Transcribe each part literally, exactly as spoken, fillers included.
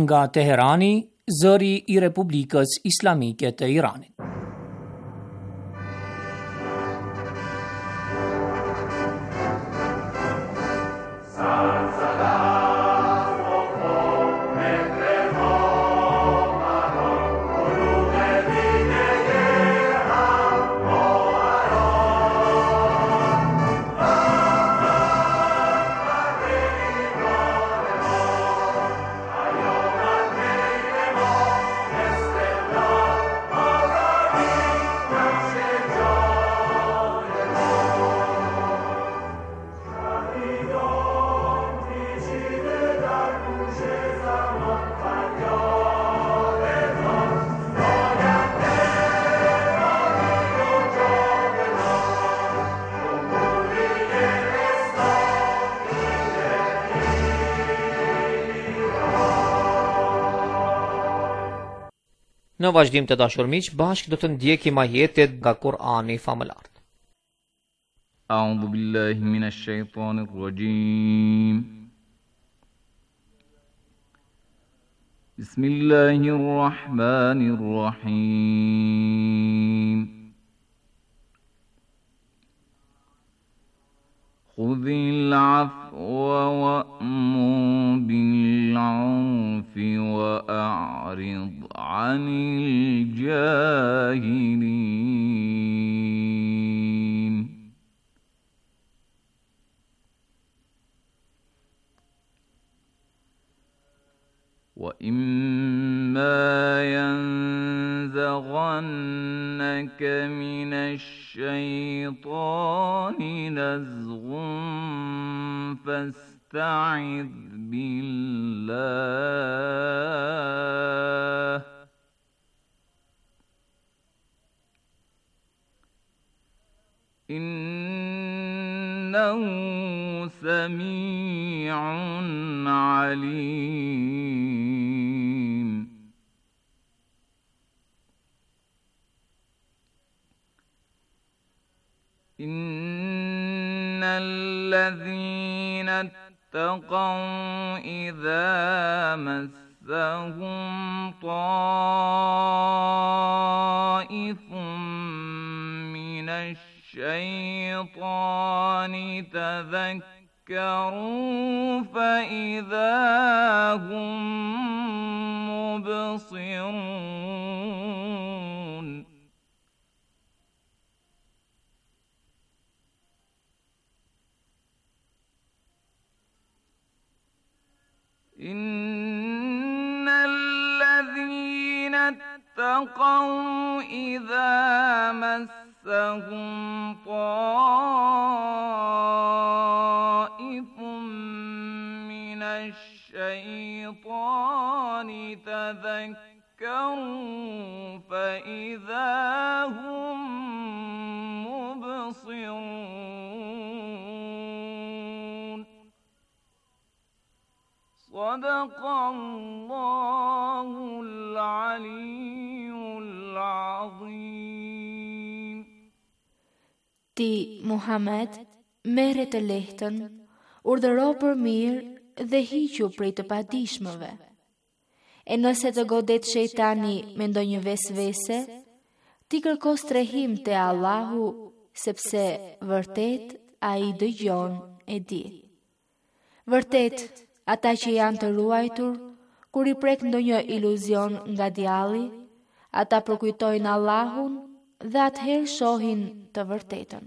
nga Teherani, zëri i Republikës Islamike të Iranit. Në vazhdim të dashur miq, bashkë do të ndjekim ajetet nga Kur'ani famëlar. A'udhu billahi minash shaitanir rajim. Bismillahir rahmanir rahim. Khudhil 'afwa wa'mur bil 'urfi wa'rid 'anil jahilin. وَإِمَّا يَنزَغَنَّكَ مِنَ الشَّيْطَانِ نَزْغٌ فَاسْتَعِذْ بِاللَّهِ إِنَّهُ سَمِيعٌ عَلِيمٌ. إِنَّ الَّذِينَ اتَّقَوْا إِذَا مَسَّهُمْ طَائِفٌ مِّنَ الشَّيْطَانِ تَذَكَّرُوا فَإِذَا هُمْ مُبْصِرُونَ. إِنَّ الَّذِينَ اتَّقَوْا إِذَا مَسَّهُمْ طَائِفٌ مِّنَ الشَّيْطَانِ تَذَكَّرُوا فَإِذَا هُمْ مُبْصِرُونَ. صدق الله العلي العظيم. Ti, Muhammed, merre të lehtën, urdhëro për mirë dhe hiqu prej të padijshmëve. E nëse të godet shejtani me ndonjë vesvese, ti kërko strehim te Allahu, sepse vërtet ai dëgjon e di. Vërtet, ata që janë të ruajtur, kur i prek ndonjë iluzion nga djalli, ata përkujtojnë Allahun dhe atëherë shohin të vërtetën.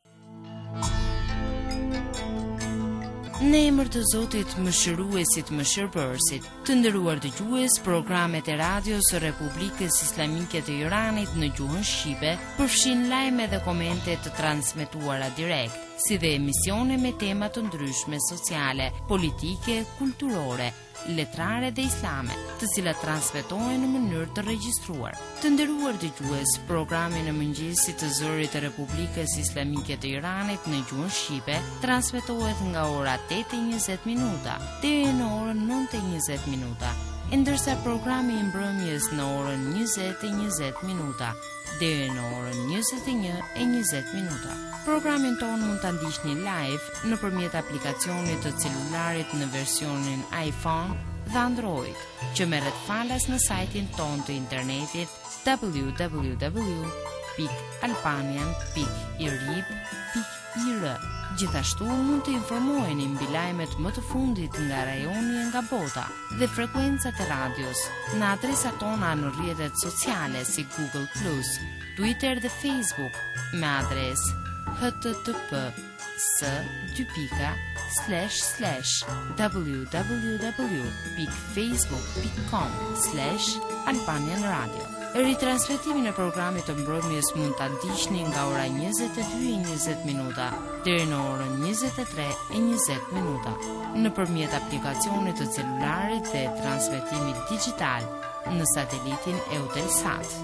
Në emër të Zotit Mëshiruesit Mëshirbërësit, të nderuar dëgjues, programet e radios së Republikës Islamike të Iranit në gjuhën shqipe përfshin lajme dhe komente të transmetuara direkt, si dhe emisione me tema të ndryshme sociale, politike, kulturore, letrare dhe islame, të cilat transmetohen në mënyrë të regjistruar. Të nderuar dëgjues, programi në mëngjesit të zërit të Republikës Islamike të Iranit në gjuhën shqipe transmetohet nga ora tetë e njëzet minuta deri në orën nëntë e njëzet minuta, ndërsa programi i mbrëmjes në orën njëzet e njëzet minuta deri në orën njëzet e një e njëzet minuta. Programin ton mund ta ndiqni live nëpërmjet aplikacionit të celularit në versionin iPhone dhe Android, që merret falas në sajtin ton të internetit w w w pikë albanian pikë i r i b pikë i r. Gjithashtu mund të informoheni mbi lajmet më të fundit nga rajoni e nga bota dhe frekuencat e radios në adresat tona në rrjetet sociale si Google plus, Twitter dhe Facebook me adresë h t t p s dy pika slash slash w w w pikë facebook pikë com slash albanian radio. Ritransmetimin e programit të mbrëmjes mund ta ndiqni nga ora njëzet e dy e njëzet minuta deri në orën njëzet e tre e njëzet minuta nëpërmjet aplikacionit të celularit dhe transmetimit digital në satelitin Eutelsat.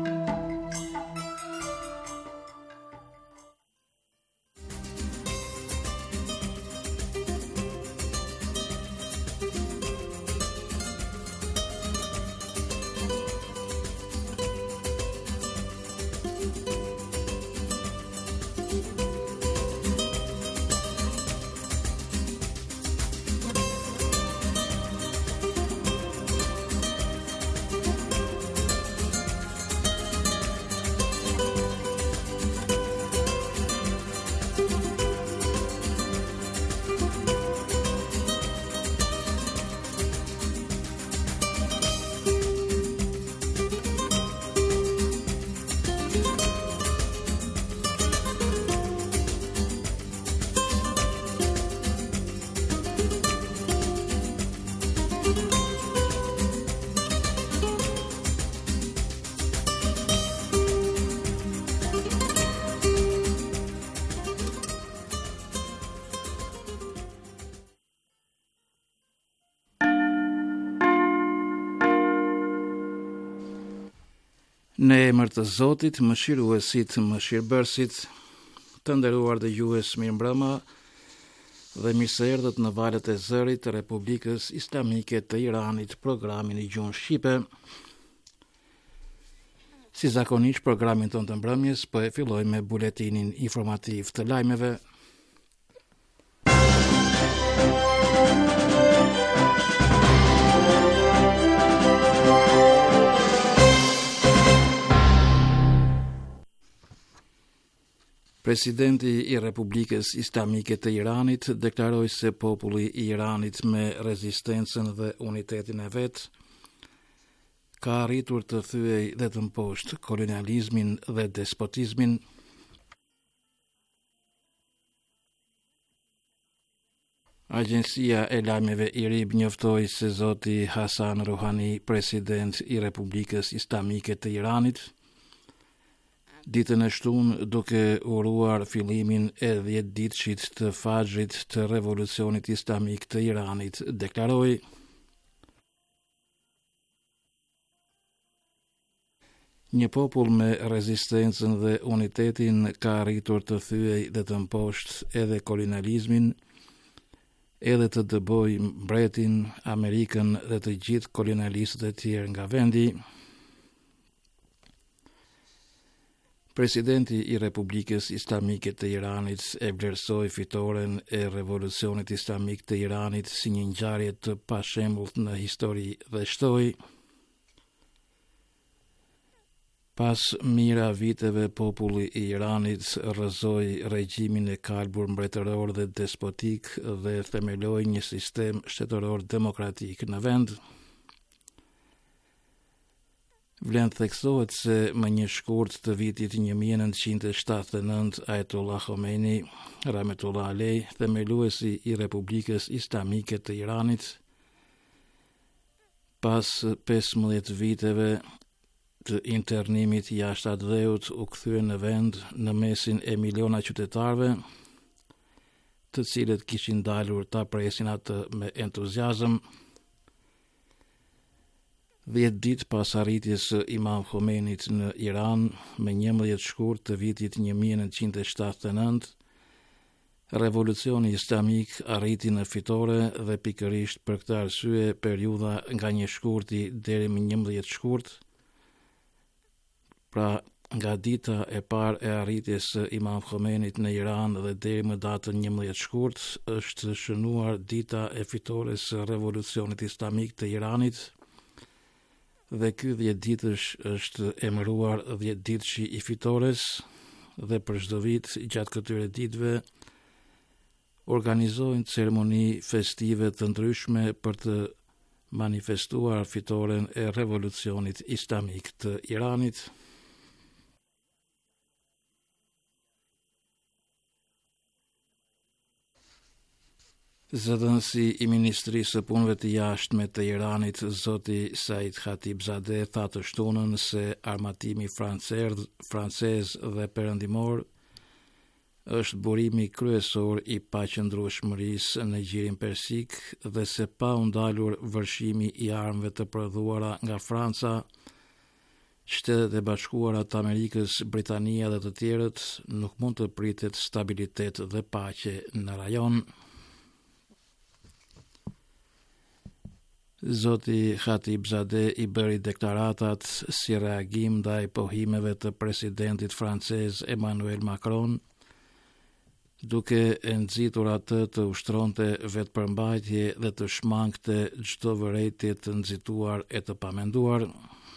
Në emër të Zotit, mëshiruesit, mëshirbërësit, të nderuar dhe jues mirëmbrëma dhe mirë se erdhët në valët e zërit të Republikës Islamike të Iranit, programin i gjuhën shqipe. Si zakonisht, programin tonë të mbrëmjes po e filloj me buletinin informativ të lajmeve. Presidenti i Republikës Islamike të Iranit deklaroi se populli i Iranit me rezistencën dhe unitetin e vet ka arritur të thyej dhe të mposhtë kolonializmin dhe despotizmin. Agjencia e lajmeve I R I B njoftoi se zoti Hasan Rouhani, president i Republikës Islamike të Iranit, ditën e shtunë duke uruar fillimin e dhjetë ditëshit të Fajrit të Revolucionit Islamik të Iranit, deklaroi: Një popull me rezistencën dhe unitetin ka arritur të thyej dhe të mposhtë edhe kolonializmin, edhe të dëboj mbretin, Amerikën dhe të gjithë kolonialistët e tjerë nga vendi. Presidenti i Republikës Islamike të Iranit e vlerësoi fitoren e Revolucionit Islamik të Iranit si një ngjarje të pashembullt në histori dhe shtoi: Pas mira viteve, populli i Iranit rrëzoi regjimin e kalbur mbretëror dhe despotik dhe themeloi një sistem shtetëror demokratik në vend. Vlen theksohet se më një shkurt të vitit një mijë e nëntëqind e shtatëdhjetë e nëntë Ajatollah Khomeini, rahmetullah alej, themeluesi i Republikës Islamike të Iranit, pas pesëmbëdhjetë viteve të internimit jashtë atë dheut, u kthye në vend në mesin e miliona qytetarëve, të cilët kishin dalur ta presin atë me entuziazëm. Dhjetë ditë pas arritjes së Imam Khomeinit në Iran, me njëmbëdhjetë shkurt të vitit një mijë e nëntëqind e shtatëdhjetë e nëntë, Revolucioni Islamik arriti në fitore dhe pikërisht për këtë arsye periudha nga një shkurti deri më njëmbëdhjetë shkurt, pra nga dita e parë e arritjes së Imam Khomenit në Iran dhe deri më datën njëmbëdhjetë shkurt është shënuar dita e fitores së revolucionit islamik të Iranit, dhe ky dhjetë ditësh është emëruar dhjetë ditëshi i fitores, dhe për çdo vit gjatë këtyre ditëve organizojnë ceremoni festive të ndryshme për të manifestuar fitoren e revolucionit islamik të Iranit. Zëdhënësi i Ministrisë së Punëve të Jashtme të Iranit, zoti Said Khatibzadeh, tha të shtunën se armatimi francez, francez dhe perëndimor është burimi kryesor i paqëndrueshmërisë në gjirin persik dhe se pa u ndalur vërshimi i armëve të prodhuara nga Franca, Shtetet e Bashkuara të Amerikës, Britania dhe të tjerët, nuk mund të pritet stabilitet dhe paqe në rajon. Zoti Khatibzadeh i bëri deklaratat si reagim ndaj pohimeve të presidentit francez Emmanuel Macron, duke e nxitur atë të ushtronte vetëpërmbajtje dhe të shmangte çdo vërejtje të nxituar e të pamenduar.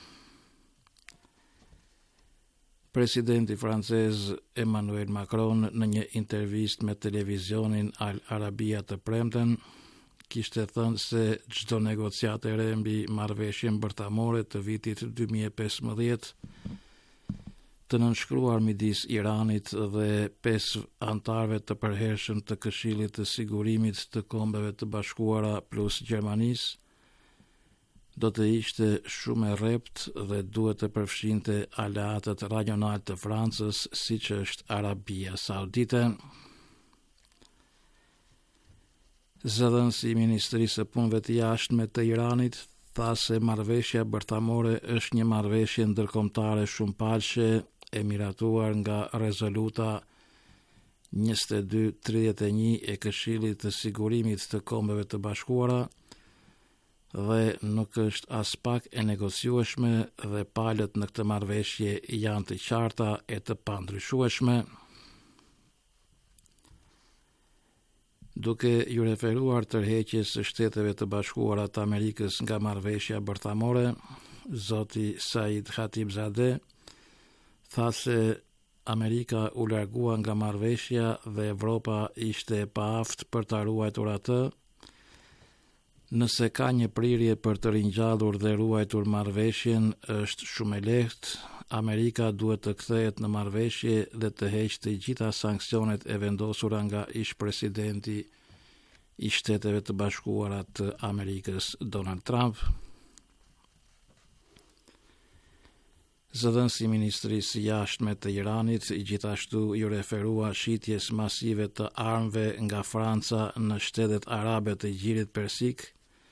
Presidenti francez Emmanuel Macron në një intervistë me televizionin Al Arabia të premten kishte thënë se çdo negociatë e re mbi marrëveshjen bërtamore të vitit dy mijë e pesëmbëdhjetë të nënshkruar midis Iranit dhe pesë antarëve të përhershëm të Këshillit të Sigurimit të Kombeve të Bashkuara plus Gjermanisë do të ishte shumë e rrept dhe duhet të përfshinte aleatët rajonal të Francës, siç është Arabia Saudite. Zëdhënësi i Ministrisë së Punëve të Jashtme të Iranit tha se marrëveshja bërtamore është një marrëveshje ndërkombëtare shumëpaqe e miratuar nga rezoluta njëzet e dy tridhjetë e një e Këshillit të Sigurimit të Kombeve të Bashkuara dhe nuk është as pak e negociueshme dhe palët në këtë marrëveshje janë të qarta e të pandryshueshme. Duke ju referuar tërheqjes së Shteteve të Bashkuara të Amerikës nga marrëveshja bërtamore, zoti Said Khatibzadeh tha se Amerika u largua nga marrëveshja dhe Evropa ishte e paaft për ta ruajtur atë. Nëse ka një prirje për të ringjallur dhe ruajtur marrëveshjen, është shumë e lehtë. Amerika duhet të kthehet në marrëveshje dhe të heqë të gjitha sanksionet e vendosura nga ish-presidenti i Shteteve të Bashkuara të Amerikës, Donald Trump. Zëdhënësi i Ministrisë së Jashtme të Iranit gjithashtu ju referua shitjes masive të armëve nga Franca në shtetet arabe të gjirit persik,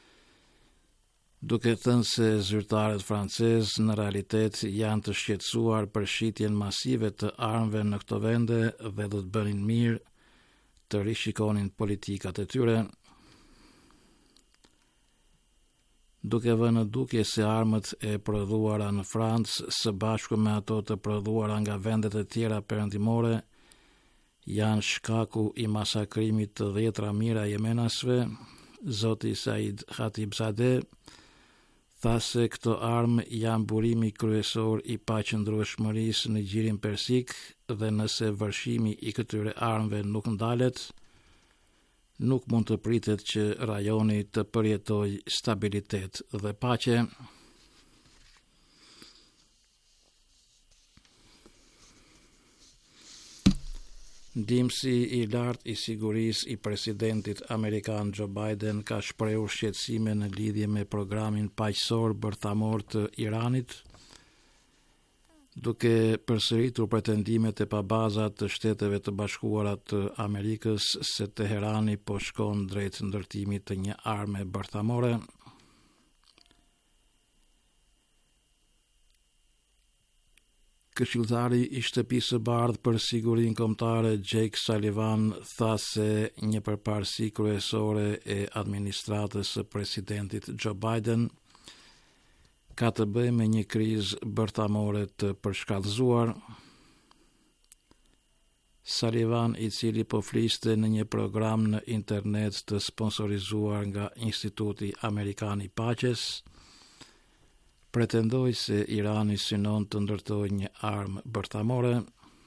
duke thënë se zyrtarët francezë në realitet janë të shqetësuar për shitjen masive të armëve në këto vende dhe do të bënin mirë të rishikonin politikat e tyre. Duke vënë dukje se armët e prodhuara në Francë së bashku me ato të prodhuara nga vendet e tjera perëndimore janë shkaku i masakrimit të dhjetra mijëra jemenasve, zoti Said Khatibzadeh tha se këto armë janë burimi kryesor i paqëndrueshmërisë në gjirin persik dhe nëse vërshimi i këtyre armëve nuk ndalet, nuk mund të pritet që rajoni të përjetojë stabilitet dhe paqe. Ndihmësi i lartë i sigurisë i presidentit amerikan Joe Biden ka shprehur shqetësime në lidhje me programin paqësor bërthamor të Iranit, duke përsëritur pretendimet e pabazat të Shteteve të Bashkuara të Amerikës se Teherani po shkon drejt ndërtimit të një arme bërthamore. Këshilltari i Shtëpisë së Bardhë për Sigurinë Kombëtare Jake Sullivan tha se një përparësi kryesore e administratës së presidentit Joe Biden ka të bëjë me një krizë bërthamore të përshkallëzuar. Sullivan, i cili po fliste në një program në internet të sponsorizuar nga Instituti Amerikan i Paqes, pretendoi se Irani synon të ndërtojë një armë bërthamore.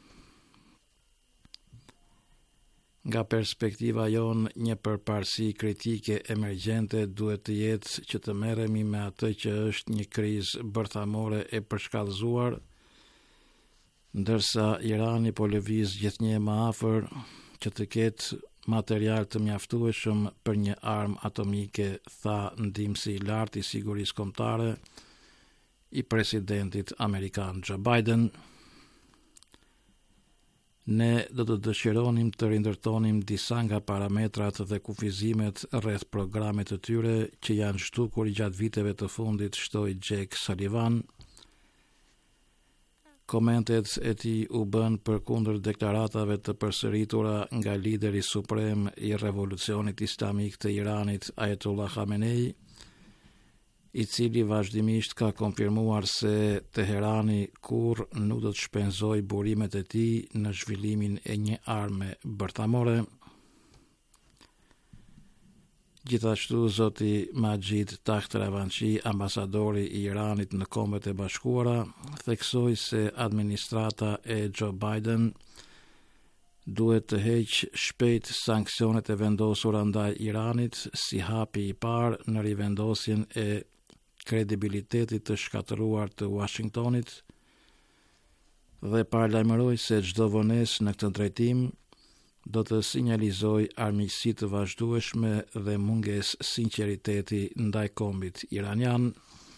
Nga perspektiva jonë, një përparësi kritike emergjente duhet të jetë që të merremi me atë që është një krizë bërthamore e përshkallëzuar, ndërsa Irani po lëviz gjithnjë më afër që të ketë material të mjaftueshëm për një armë atomike, tha ndihmësi i lartë i sigurisë kombëtare i presidentit amerikan Joe Biden. Ne do të dëshironim të rindërtonim disa nga parametrat dhe kufizimet rreth programit të tyre që janë zhdukur gjatë viteve të fundit, shtoi Jake Sullivan. Komentet e tij u bën përkundër deklaratave të përsëritura nga lideri suprem i revolucionit islamik të Iranit, Ayatollah Khamenei, i cili vazhdimisht ka konfirmuar se Teherani kurrë nuk do të shpenzojë burimet e tij në zhvillimin e një arme bërthamore. Gjithashtu, zoti Majid Takht Ravanchi, ambasadori i Iranit në Kombet e Bashkuara, theksoi se administrata e Joe Biden duhet të heqë shpejt sanksionet e vendosura ndaj Iranit si hapi i parë në rivendosjen e kredibilitetit të shkatëruar të Washingtonit dhe paralajmëroi se çdo vonesë në këtë drejtim do të sinjalizojë armiqësi të vazhdueshme dhe mungesë sinqeriteti ndaj kombit iranian.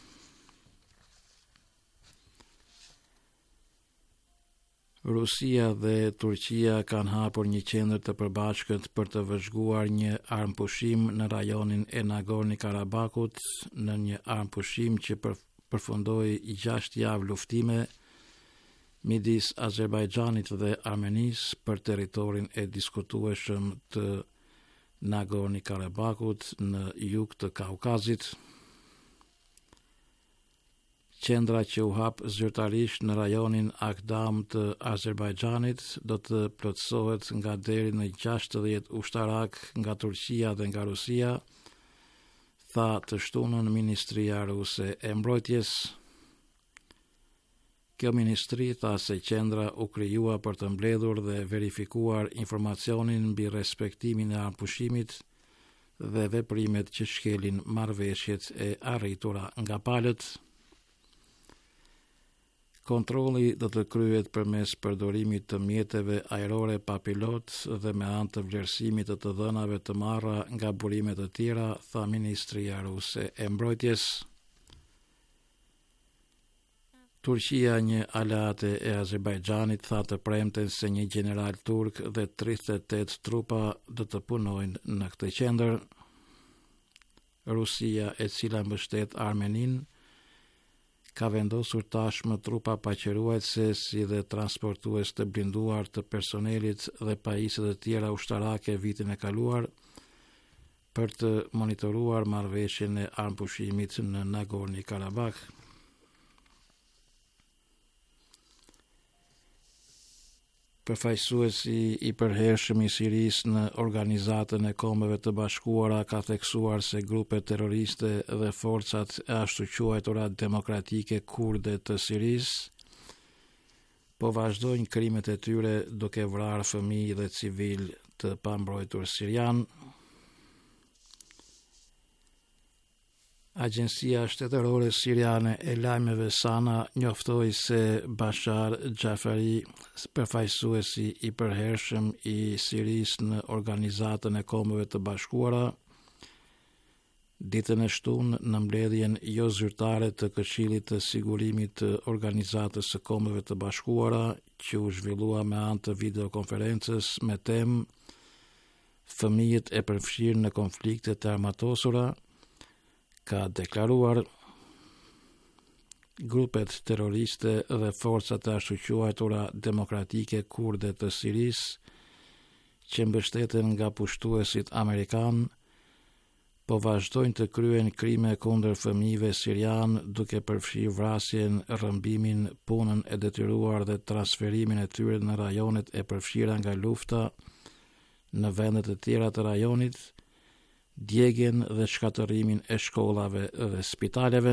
Rusia dhe Turqia kanë hapur një qendër të përbashkët për të vëzhguar një armpushim në rajonin e Nagorno-Karabakut, në një armpushim që përfundoi gjashtë javë luftime midis Azerbajxhanit dhe Armenisë për territorin e diskutueshëm të Nagorno-Karabakut në jug të Kaukazit. Qendra që u hap zyrtarisht në rajonin Akdam të Azerbajxhanit do të plotësohet nga deri në gjashtëdhjetë ushtarak nga Turqia dhe nga Rusia, tha të shtunën Ministria Ruse e Mbrojtjes. Kjo ministri tha se qendra u krijua për të mbledhur dhe verifikuar informacionin mbi respektimin e armpushimit dhe veprimet që shkelin marrëveshjet e arritura nga palët. Kontrolli do të kryhet përmes përdorimit të mjeteve ajrore pa pilot dhe me anë të vlerësimit të të dhënave të marra nga burime të tjera, tha Ministria Ruse e Mbrojtjes. Turqia, një aleate e Azerbajxhanit, tha të premten se një general turk dhe tridhjetë e tetë trupa do të punojnë në këtë qendër. Rusia, e cila mbështet Armeninë, ka vendosur tashmë trupa paqëruese si dhe transportues të blinduar të personelit dhe pajisje të tjera ushtarake vitin e kaluar për të monitoruar marrëveshjen e armpushimit në Nagorno-Karabakh. Përfaqësuesi i përhershëm i Sirisë në Organizatën e Kombeve të Bashkuara ka theksuar se grupet terroriste dhe forcat e ashtu quajtura demokratike kurde të Sirisë po vazhdojnë krimet e tyre duke vrarë fëmijë dhe civil të pambrojtur sirian. Agjencia shtetërore siriane e lajmeve Sana njoftoi se Bashar Gjafari, përfaqësuesi i përhershëm i Sirisë në Organizatën e Kombeve të Bashkuara, ditën e shtunë në mbledhjen jo zyrtare të Këshillit të Sigurimit të Organizatës së Kombeve të Bashkuara, që u zhvillua me anë të videokonferencës me temë Fëmijët e përfshirë në konfliktet e armatosura, ka deklaruar grupet terroriste dhe forcat e ashtu quajtura demokratike kurde të Sirisë, që mbështeten nga pushtuesit amerikan, po vazhdojnë të kryen krime kundër fëmijëve sirian duke përfshirë vrasjen, rrëmbimin, punën e detyruar dhe transferimin e tyre në rajonet e përfshira nga lufta në vendet e tjera të rajonit, djegjen dhe shkatërimin e shkollave dhe spitaleve.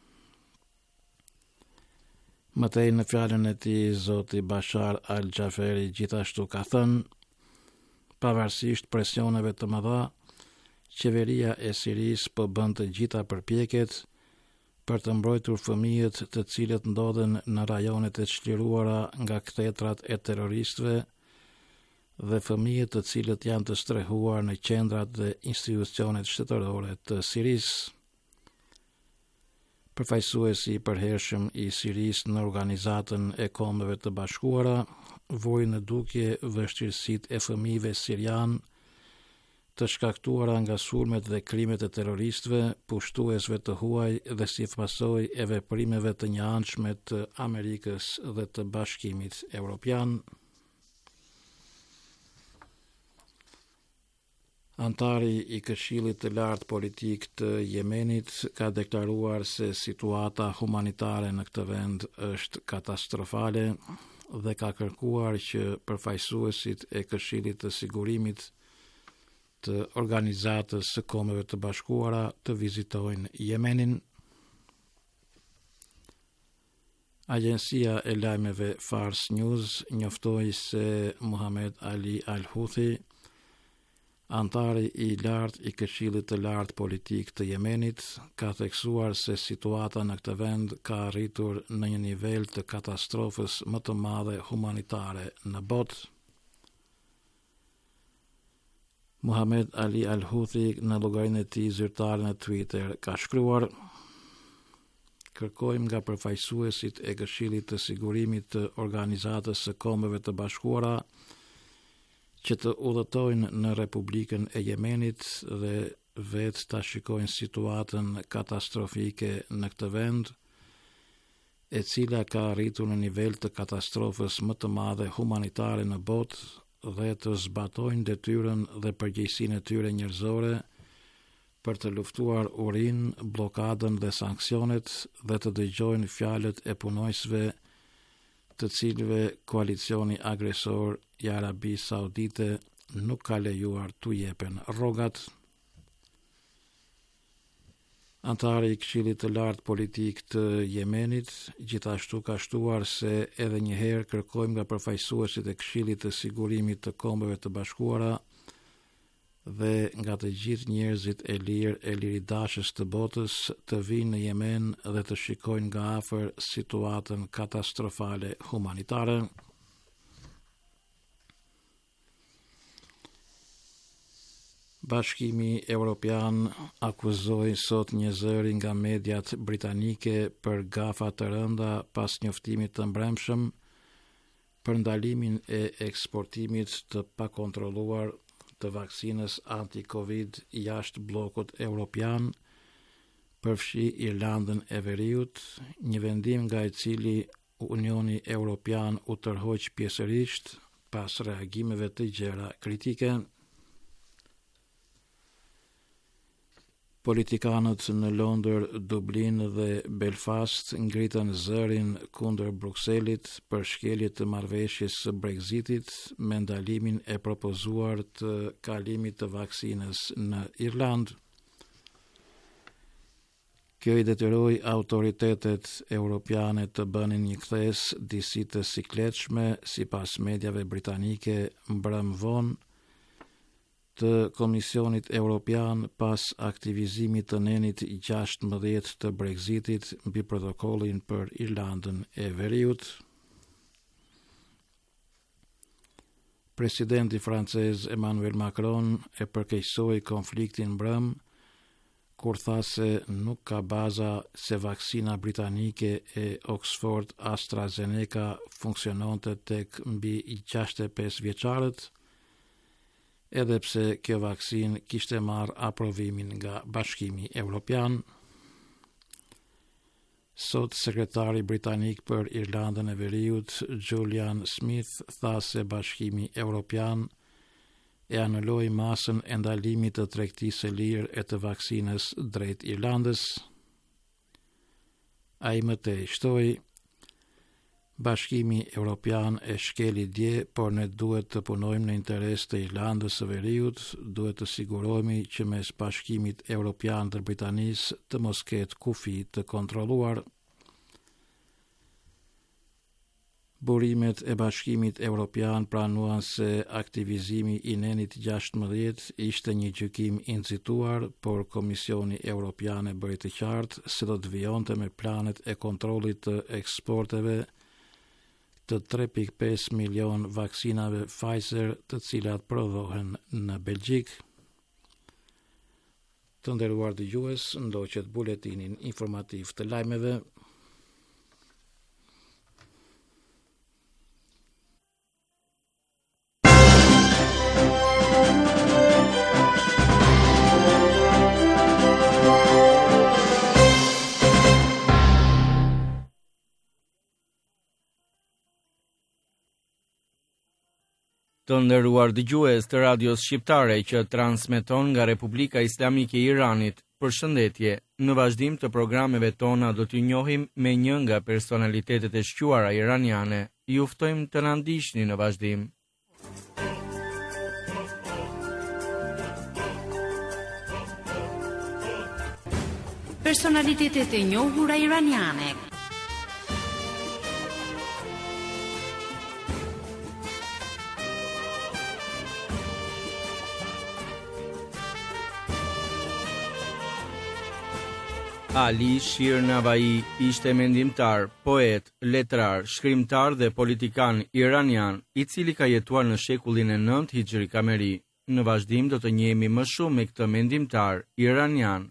Mëtej në fjalën e tij zoti Bashar al-Jaferi gjithashtu ka thënë, pavarësisht presioneve të mëdha, qeveria e Sirisë po bën të gjitha përpjekjet për të mbrojtur fëmijët të cilët ndodhen në rajonet e çliruara nga kthetrat e terroristëve dhe fëmijët të cilët janë të strehuar në qendrat dhe institucionet shtetërore të Sirisë. Përfaqësuesi i përhershëm i Sirisë në Organizatën e Kombeve të Bashkuara vuri në dukje vështirësitë e fëmijëve sirian të shkaktuara nga sulmet dhe krimet e terroristëve, pushtuesve të huaj dhe si pasojë e veprimeve të njëanshme të Amerikës dhe të Bashkimit Evropian. Antari i Këshillit të Lartë Politik të Jemenit ka deklaruar se situata humanitare në këtë vend është katastrofale dhe ka kërkuar që përfaqësuesit e Këshillit të Sigurimit të Organizatës së Kombeve të Bashkuara të vizitojnë Jemenin. Agjencia e lajmeve Fars News njoftoi se Muhammad Ali Al-Houthi, antari i lartë i Këshillit të Lartë Politik të Jemenit, ka theksuar se situata në këtë vend ka arritur në një nivel të katastrofës më të madhe humanitare në botë. Muhammad Ali Al-Houthi në llogarinë e tij zyrtare në Twitter ka shkruar: Kërkojmë nga përfaqësuesit e Këshillit të Sigurimit të Organizatës së Kombeve të Bashkuara që të udhëtojnë në Republikën e Jemenit dhe vetë ta shikojnë situatën katastrofike në këtë vend, e cila ka arritur në nivel të katastrofës më të madhe humanitare në botë dhe të zbatojnë detyrën dhe përgjegjësinë e tyre njerëzore për të luftuar urin, blokadën dhe sanksionet dhe të dëgjojnë fjalët e punojësve të cilëve koalicioni agresor i Arabisë Saudite nuk ka lejuar t'u jepen rrogat. Antari i Këshillit të Lartë Politik të Jemenit gjithashtu ka shtuar se edhe një herë kërkojmë nga përfaqësuesit e Këshillit të Sigurimit të Kombeve të Bashkuara dhe nga të gjithë njerëzit e lirë e liridashës të botës të vinë në Jemen dhe të shikojnë nga afër situatën katastrofale humanitare. Bashkimi Evropian akuzoi sot një zëri nga mediat britanike për gafa të rënda pas njoftimit të mbrëmshëm për ndalimin e eksportimit të pakontrolluar të vaksinës anti-Covid jashtë bllokut evropian, përfshi Irlandën e Veriut, një vendim nga i cili Unioni Evropian u tërhoq pjesërisht pas reagimeve të gjera kritike. Politikanët në Londër, Dublin dhe Belfast ngritën zërin kundër Brukselit për shkelje të marrëveshjes së Brexitit me ndalimin e propozuar të kalimit të vaksinës në Irland. Kjo i detyroi autoritetet europiane të bënin një kthes disi të sikletshme sipas mediave britanike mbrëm vonë të Komisionit Evropian pas aktivizimit të nenit gjashtëmbëdhjetë të Brexitit mbi protokollin për Irlandën e Veriut. Presidenti francez Emmanuel Macron e përkeqësoi konfliktin mbrëm kur tha se nuk ka baza se vaksina britanike e Oxford AstraZeneca funksiononte tek mbi gjashtëdhjetë e pesë vjeçarët, edhe pse kjo vaksin kishte marrë aprovimin nga Bashkimi Evropian. Sot sekretari britanik për Irlandën e Veriut, Julian Smith, tha se Bashkimi Evropian e anuloi masën e ndalimit të tregtisë së lirë e të vaksinës drejt Irlandës. Ai më tej shtoi: Bashkimi Evropian e shkeli dje, por ne duhet të punojmë në interes të Irlandës së Veriut, duhet të sigurohemi që mes Bashkimit Evropian të Britanisë të mos ketë kufi të kontrolluar. Burimet e Bashkimit Evropian pranuan se aktivizimi i nenit gjashtëmbëdhjetë ishte një gjykim i nxituar, por Komisioni Evropian e bëri të qartë se do të vijonte me planet e kontrollit të eksporteve të tre pikë pesë milion vaksinave Pfizer, të cilat prodhohen në Belgjik. Të nderuar dëgjues, ndoqet buletinin informativ të lajmeve. Të nderuar dëgjues të radios shqiptare që transmeton nga Republika Islamike e Iranit, përshëndetje. Në vazhdim të programeve tona do t'ju njohim me një nga personalitetet e shquara iraniane. Ju ftojmë të na ndiqni në vazhdim. Personalitetet e njohura iraniane. Ali Shir Navai ishte mendimtar, poet, letrar, shkrimtar dhe politikan iranian, i cili ka jetuar në shekullin e nëntë hijri kameri. Në vazhdim do të njehemi më shumë me këtë mendimtar iranian.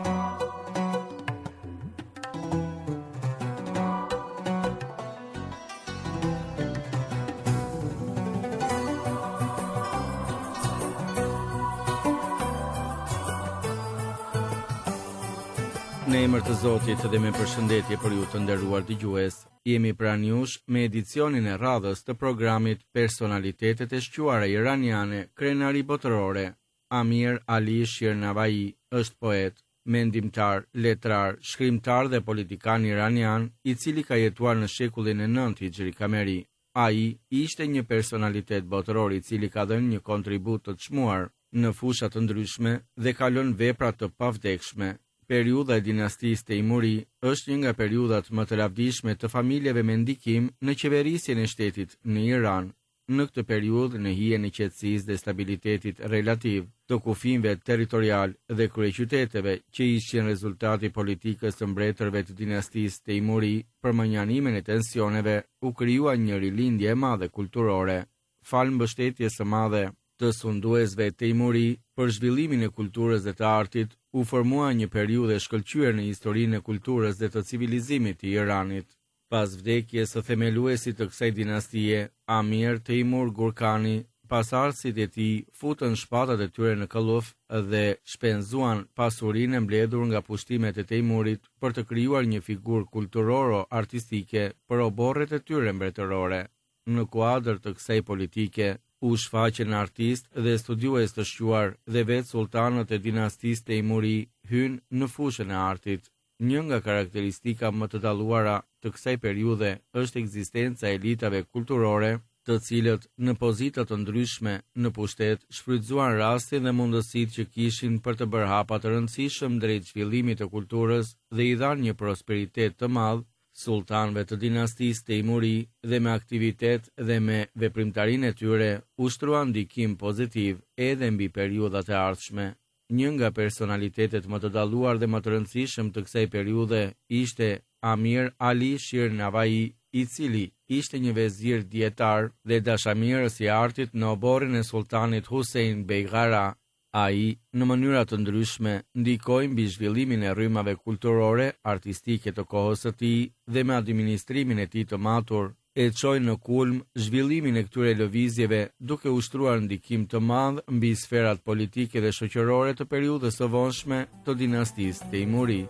Në emër të Zotit dhe me përshëndetje për ju të nderuar dëgjues, jemi pranë jush me edicionin e radhës të programit Personalitetet e shquara iraniane, krenari botërore. Amir Ali Shir Navai është poet, mendimtar, letrar, shkrimtar dhe politikan iranian, i cili ka jetuar në shekullin e nëntë hijri kameri. Ai ishte një personalitet botëror i cili ka dhënë një kontribut të çmuar në fusha të ndryshme dhe ka lënë vepra të pavdekshme. Periudha e dinastisë Teimuri është një nga periudhat më të lavdishme të familjeve me ndikim në qeverisjen e shtetit në Iran. Në këtë periudhë, në hijen e qetësisë dhe stabilitetit relativ të kufijve territorial dhe kryeqyteteve, që ishin rezultati politikës së mbretërve të dinastisë Teimuri për mënjanimin e tensioneve, u krijua një rilindje e madhe kulturore. Fal mbështetjes së madhe të sunduesve Teimuri për zhvillimin e kulturës dhe të artit, u formua një periudhë e shkëlqyer në historinë e kulturës dhe të civilizimit të Iranit. Pas vdekjes së themeluesit të kësaj dinastie, Amir Teimur Gurkani, pasardhësit e tij futën shpatat e tyre në këlluf dhe shpenzuan pasurinë e mbledhur nga pushtimet e Teimurit për të krijuar një figurë kulturoro-artistike për oborret e tyre mbretërore. Në kuadër të kësaj politike, u shfaqen artist dhe studiues të shquar dhe vetë sultanët e dinastisë Teimuri hynë në fushën e artit. Një nga karakteristika më të dalluara të kësaj periudhe është ekzistenca e elitave kulturore, të cilët në pozita të ndryshme në pushtet shfrytzuan rastin dhe mundësitë që kishin për të bërë hapa të rëndësishëm drejt zhvillimit të kulturës dhe i dhanë një prosperitet të madh sultanëve të dinastisë Teimuri dhe me aktivitet dhe me veprimtarinë e tyre ushtruan ndikim pozitiv edhe mbi periudhat e ardhshme. Një nga personalitetet më të dalluar dhe më të rëndësishëm të kësaj periudhe ishte Amir Ali Shir Navai, i cili ishte një vezir dietar dhe dashamirës i artit në oborrin e sultanit Hussein Beygara. Ai, në mënyra të ndryshme, ndikoi mbi zhvillimin e rrymave kulturore, artistike të kohës së tij dhe me administrimin e tij të matur, e çoi në kulm zhvillimin e këtyre lëvizjeve, duke ushtruar ndikim të madh mbi sferat politike dhe shoqërore të periudhës së vonshme të dinastisë Teimuri.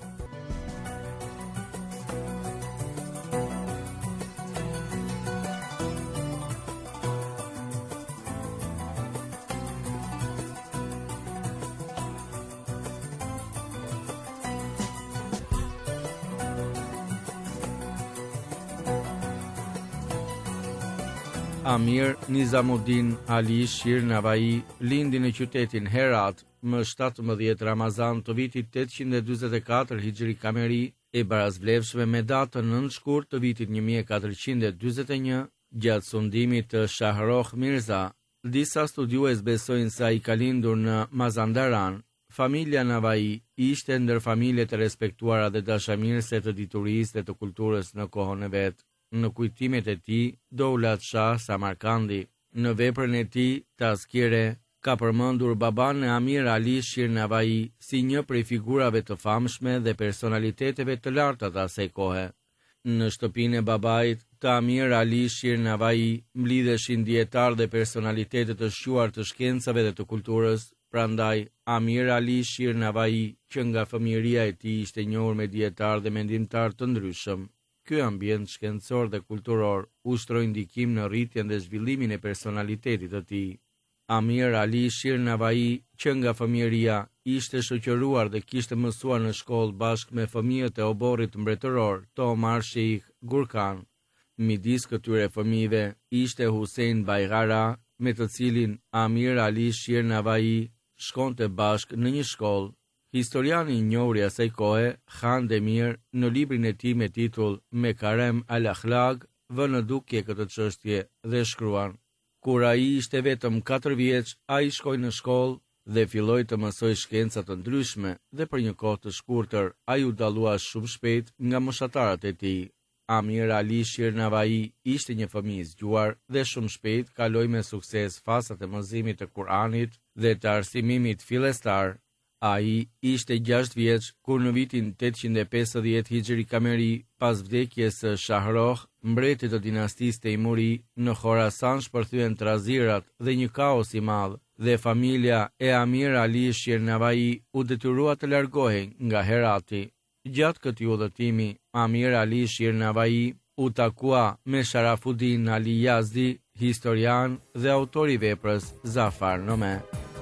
Amir Nizamuddin Ali Shir Navai lindi në qytetin Herat më shtatëmbëdhjetë Ramazan të vitit tetëqind e dyzet e katër Hijri Kameri, e barazvlefshme me datën nëntë shkurt të vitit një mijë e katërqind e dyzet e një, gjatë sundimit të Shahroh Mirza. Disa studiues besojnë se ai ka lindur në Mazandaran. Familja Navai ishte ndër familjet e respektuara dhe dashamirëse të diturisë dhe të kulturës në kohën e vet. Në kujtimet e tij, Doulat Shah Samarkandi, në veprën e tij Tazkire, ka përmendur baban e Amir Ali Shir Navai si një prej figurave të famshme dhe personaliteteve të larta të asaj kohe. Në shtëpinë e babait të Amir Ali Shir Navai mblidheshin dietar dhe personalitete të shquar të shkencave dhe të kulturës. Prandaj, Amir Ali Shir Navai, që nga fëmijëria e tij ishte njohur me dietar dhe mendimtar të ndryshëm, ky ambient shkencor dhe kulturor ushtroi ndikim në rritjen dhe zhvillimin e personalitetit të tij. Amir Ali Shir Navai, që nga fëmijëria ishte shoqëruar dhe kishte mësuar në shkollë bashkë me fëmijët e oborrit mbretëror të Omar Sheikh Gurkan. Midis këtyre fëmijëve ishte Hussein Baigara, me të cilin Amir Ali Shir Navai shkonte bashkë në një shkollë. Historiani i njohur i asaj kohe, Khan Demir, në librin e tij me titull Me Karem al-Akhlaq, vë në dukje këtë çështje dhe shkruan: Kur ai ishte vetëm katër vjeç, ai shkoi në shkollë dhe filloi të mësoj shkenca të ndryshme dhe për një kohë të shkurtër ai u dallua shumë shpejt nga moshatarët e tij. Amir Ali Shir Navai ishte një fëmijë i zgjuar dhe shumë shpejt kaloi me sukses fasat e mëzimit të Kuranit dhe të arsimimit fillestar. Ai ishte gjashtë vjeç kur në vitin tetëqind e pesëdhjetë Hijri Kameri, pas vdekjes së Shahroh, mbretit të dinastisë Teimuri, në Khorasan shpërthyen trazirat dhe një kaos i madh, dhe familja e Amir Ali Shir Navai u detyrua të largohej nga Herati. Gjatë këtij udhëtimi, Amir Ali Shir Navai u takua me Sharafuddin Ali Yazdi, historian dhe autor i veprës Zafarname.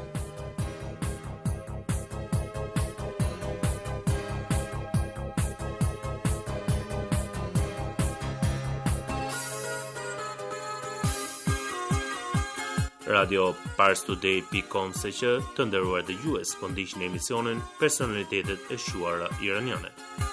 Radio Parstoday dot com se që të nderuar dëgjues po ndiqni emisionin Personalitetet e shquara iraniane.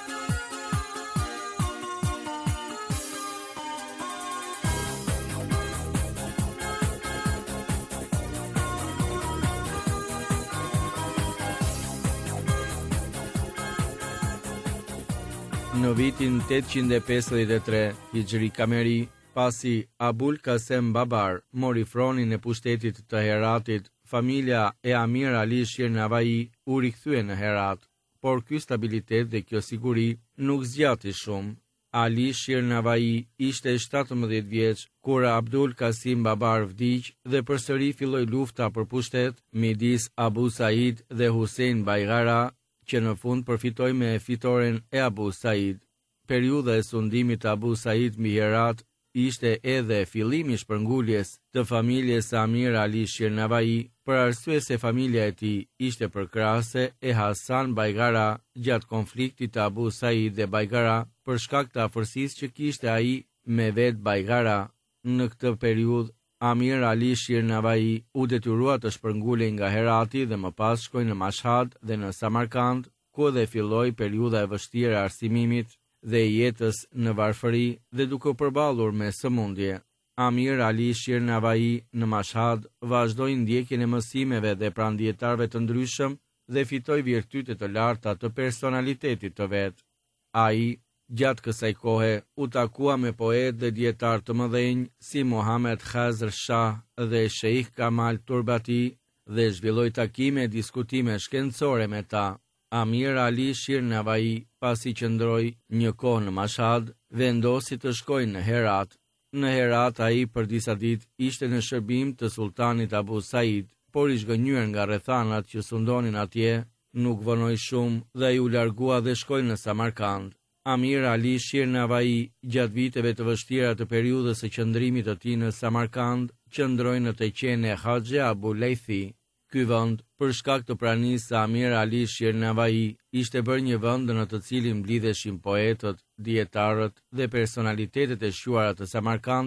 Në vitin tetëqind e pesëdhjetë e tre Hijri Kameri, pasi Abul Kasem Babar mori fronin e pushtetit të Heratit, familja e Amir Ali Shir Navai u rikthye në Herat, por ky stabilitet dhe kjo siguri nuk zgjati shumë. Ali Shir Navai ishte shtatëmbëdhjetë vjeç kur Abdul Kasim Babar vdiq dhe përsëri filloi lufta për pushtet midis Abu Said dhe Hussein Baigara, që në fund përfitoi me fitoren e Abu Said. Periudha e sundimit të Abu Said mbi Herat ishte edhe fillimi i shpërnguljes të familjes së Amir Ali Shir Navai, për arsye se familja e tij ishte përkrahase e Hasan Baigara gjatë konfliktit të Abu Said dhe Baigara për shkak të afërsisë që kishte ai me vet Baigara. Në këtë periudhë, Amir Ali Shir Navai u detyrua të shpërngulej nga Herati dhe më pas shkoi në Mashhad dhe në Samarkand, ku dhe filloi periudha e vështirë e arsimimit dhe jetës në varfëri dhe duke u përballur me sëmundje. Amir Ali Shir Navai në Mashhad vazhdoi ndjekjen e mësimeve dhe pranë dietarëve të ndryshëm dhe fitoi virtyte të larta të personalitetit të vet. Ai, gjatë kësaj kohe, u takua me poetë dhe dietar të mëdhenj si Muhammad Khazr Shah dhe Sheikh Kamal Turbati dhe zhvilloi takime e diskutime shkencore me ta. Amir Ali Shir Navai, pasi qëndroi një kohë në Mashhad, vendosi të shkojë në Herat. Në Herat ai për disa ditë ishte në shërbim të sultanit Abu Said, por i zhgënjur nga rrethanat që sundonin atje, nuk vonoi shumë dhe ai u largua dhe shkoi në Samarkand. Amir Ali Shir Navai, gjatë viteve të vështira të periudhës së qëndrimit të tij në Samarkand, qëndroi në Teqen e Haxhe Abu Leithi. Ky vend, për shkak të pranisë së Amir Ali Shir Navai, ishte bërë një vend në të cilin mblidheshin poetët, dietarët dhe personalitetet e shquara të Samarkandit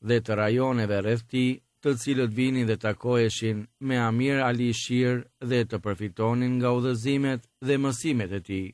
dhe të rajoneve rreth tij, të cilët vinin dhe takoheshin me Amir Ali Shir dhe të përfitonin nga udhëzimet dhe mësimet e tij.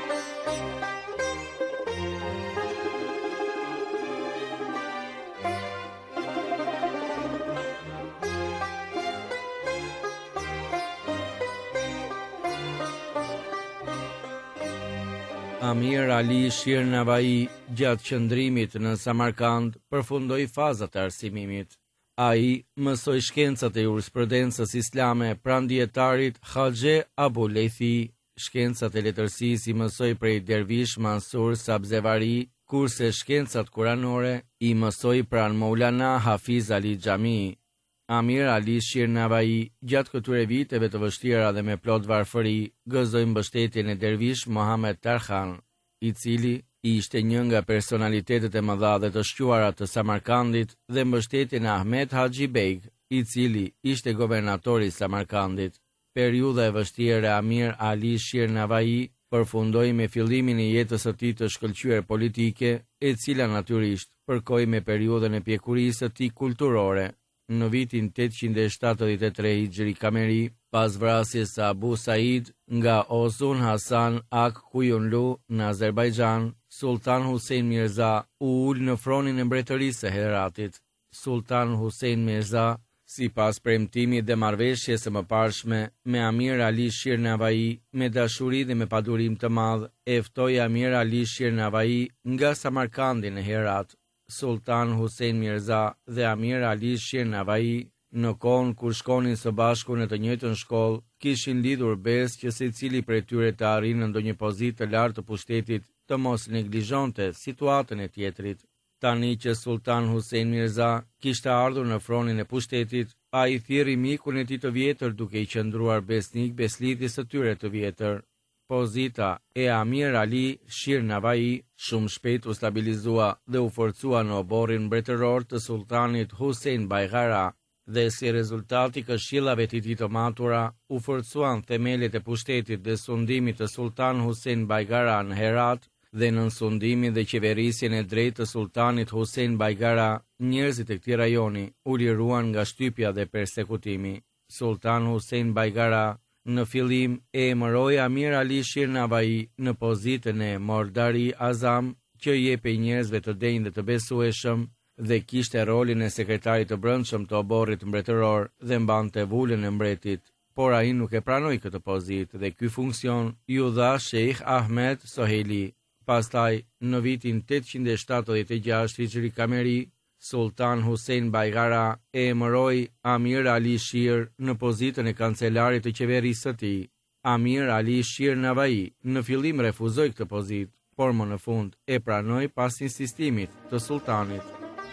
Amir Ali Shir Navai, gjatë qëndrimit në Samarkand, përfundoi fazat e arsimimit. Ai mësoi shkencat e jurisprudencës islame pranë dietarit Haxhe Abu Leithi, shkencat e letërsisë i mësoi prej Dervish Mansur Sabzevari, kurse shkencat kuranore i mësoi pranë Maulana Hafiz Ali Xhami. Amir Ali Shir Navai, gjatë këtyre viteve të vështira dhe me plot varfëri, gëzoi mbështetjen e Dervish Mohammed Tarhan, i cili ishte një nga personalitetet e mëdha dhe të shquara të Samarkandit, dhe mbështetjen e Ahmed Haxhi Beg, i cili ishte governatori i Samarkandit. Periudha e vështirë e Amir Ali Shir Navai përfundoi me fillimin e jetës së tij të shkëlqyer politike, e cila natyrisht përkoi me periudhën e pjekurisë së tij kulturore. Në vitin tetëqind e shtatëdhjetë e tre Hijri Kameri, pas vrasjes së Abu Said nga Ozun Hasan Ak Kuyunlu në Azerbajxhan, Sultan Hussein Mirza u ul në fronin e mbretërisë së Heratit. Sultan Hussein Mirza, sipas premtimit dhe marrëveshjes së mëparshme me Amir Ali Shir Navai, me dashuri dhe me padurim të madh, e ftoi Amir Ali Shir Navai nga Samarkandi në Herat. Sultan Hussein Mirza dhe Amir Ali Shir Navai, në kohën kur shkonin së bashku në të njëjtën shkollë, kishin lidhur besë që secili prej tyre të arrijnë në ndonjë pozitë të lartë të pushtetit, të mos neglizhonte situatën e tjetrit. Tani që Sultan Hussein Mirza kishte ardhur në fronin e pushtetit, ai thirrri mikun e tij të vjetër duke i qëndruar besnik beslidhjes së tyre të vjetër. Pozita e Amir Ali Shir Navai shumë shpejt u stabilizua dhe u forcua në oborrin mbretëror të sultanit Hussein Baigara, dhe si rezultati këshillave të tij të matura, u forcuan themelet e pushtetit dhe sundimit të Sultan Hussein Baigara në Herat, dhe në sundimin dhe qeverisjen e drejtë të sultanit Hussein Baigara, njerëzit e këtij rajoni u liruan nga shtypja dhe persekutimi. Sultan Hussein Baigara në fillim e emëroi Amir Ali Shir Navai në pozitën e Mordari Azam, që jepej njerëzve të denjë dhe të besueshëm, dhe kishte rolin e sekretarit të brendshëm të oborrit mbretëror dhe mbante vulën e mbretit, por ai nuk e pranoi këtë pozitë dhe ky funksion iu dha Sheikh Ahmed Soheli. Pastaj, në vitin tetëqind e shtatëdhjetë e gjashtë Hijri Kameri, Sultan Hussein Baigara e emëroi Amir Ali Shir në pozitën e kancelarit të qeverisë së tij. Amir Ali Shir Navai në fillim refuzoi këtë pozitë, por më në fund e pranoi pas insistimit të sultanit.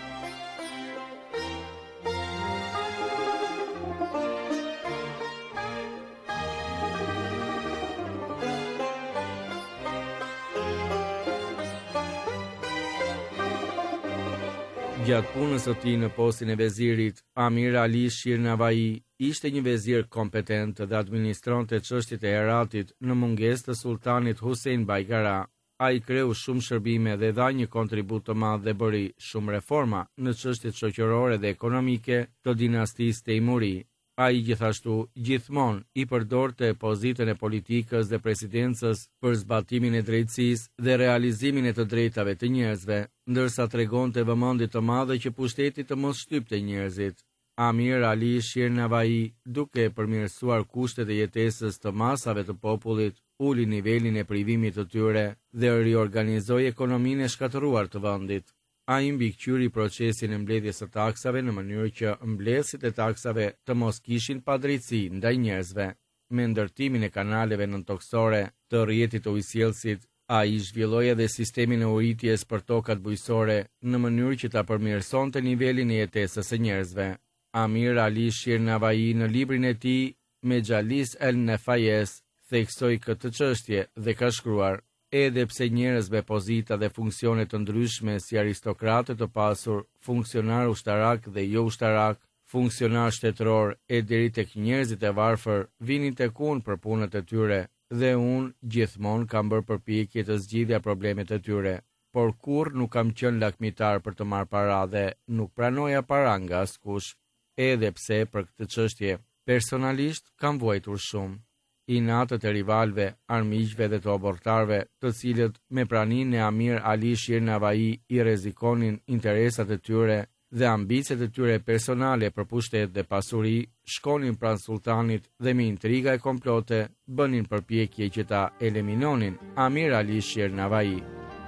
Gjatë punës së tij në postin e vezirit, Amir Ali Shir Navai ishte një vezir kompetent dhe administronte çështjet e Heratit në mungesë të sultanit Hussein Baigara. Ai kreu shumë shërbime dhe dha një kontribut të madh dhe bëri shumë reforma në çështjet shoqërore dhe ekonomike të dinastisë Teimuri. Ai gjithashtu gjithmonë i përdorte pozitën e politikës dhe presidencës për zbatimin e drejtësisë dhe realizimin e të drejtave të njerëzve, ndërsa tregonte vëmendje të madhe që pushteti të mos shtypte njerëzit. Amir Ali Shir Navai, duke përmirësuar kushtet e jetesës të masave të popullit, uli nivelin e privimit të tyre dhe riorganizoi ekonominë e shkatëruar të vendit. Ai mbikëqyri procesin e mbledhjes së taksave në mënyrë që mbledhësit e taksave të mos kishin padrejtësi ndaj njerëzve. Me ndërtimin e kanaleve nëntoksore të rrjetit të ujësjellësit, ai zhvilloi edhe sistemin e ujitjes për tokat bujqësore në mënyrë që ta përmirësonte nivelin e jetesës së njerëzve. Amir Ali Shir Navai në librin e tij Mejalis el Nefayes theksoi këtë çështje dhe ka shkruar: edhe pse njerëzve pozita dhe funksione të ndryshme si aristokratë të pasur, funksionar ushtarak dhe jo ushtarak, funksionar shtetëror e deri tek njerëzit e varfër vinin tek unë për punët e tyre, dhe unë gjithmonë kam bërë përpjekje të zgjidhja problemet e tyre. por kur nuk kam qenë lakmitar për të marrë para dhe nuk pranoja para nga askush, edhe pse për këtë çështje personalisht kam vuajtur shumë. Inatët e rivalve, armiqve dhe të abortarve, të cilët me praninë e Amir Ali Shir Navai i rrezikonin interesat e tyre dhe ambicet e tyre personale për pushtet dhe pasuri, shkonin pranë sultanit dhe me intriga e komplote bënin përpjekje që ta eliminonin Amir Ali Shir Navai.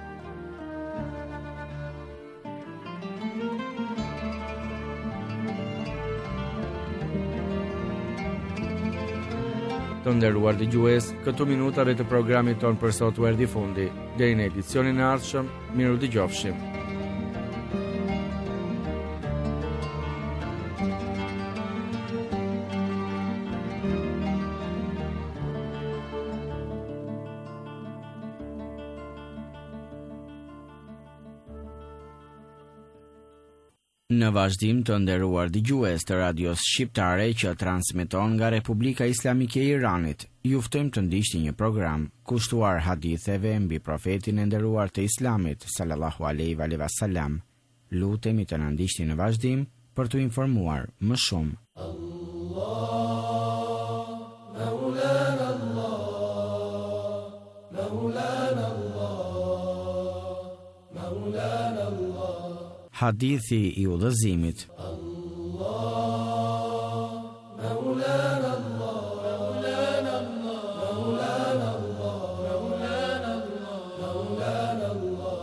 Të nderuar dëgjues, këtu minutave të programit ton për sot u erdhi fundi. Deri në edicionin e ardhshëm, miru dëgjofshim. Në vazhdim të nderuar dëgjues të radios shqiptare që transmeton nga Republika Islamike e Iranit, ju ftojmë të ndiqni një program kushtuar haditheve mbi profetin e nderuar të Islamit sallallahu alaihi wa sallam. Lutemi të na ndiqni në vazhdim për të informuar më shumë. Allah, Maulana Allah, Maulana Allah, Maulana Allah. Hadithi i udhëzimit. Allah, Maulana Allah, Maulana Allah, Maulana Allah, Maulana Allah, Maulana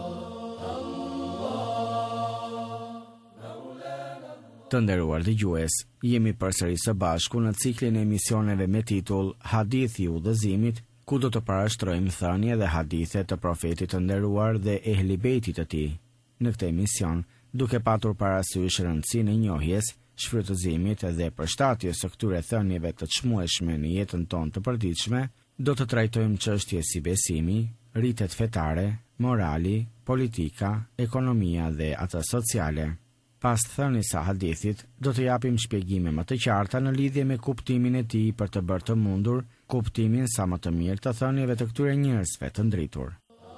Allah. Të nderuar dëgjues, jemi përsëri së bashku në ciklin e emisioneve me titull Hadithi i udhëzimit, ku do të parashtrojmë thënie dhe hadithe të profetit të nderuar dhe ehli bejtit të tij. Në këtë emision, duke patur parasysh rëndësinë e njohjes, shfrytëzimit dhe përshtatjes së këtyre thënieve të çmueshme në jetën tonë të përditshme, do të trajtojmë çështje si besimi, rritet fetare, morali, politika, ekonomia dhe ato sociale. Pas thënies së hadithit, do të japim shpjegime më të qarta në lidhje me kuptimin e tij për të bërë të mundur kuptimin sa më të mirë të thënieve të këtyre njerëzve të ndritur.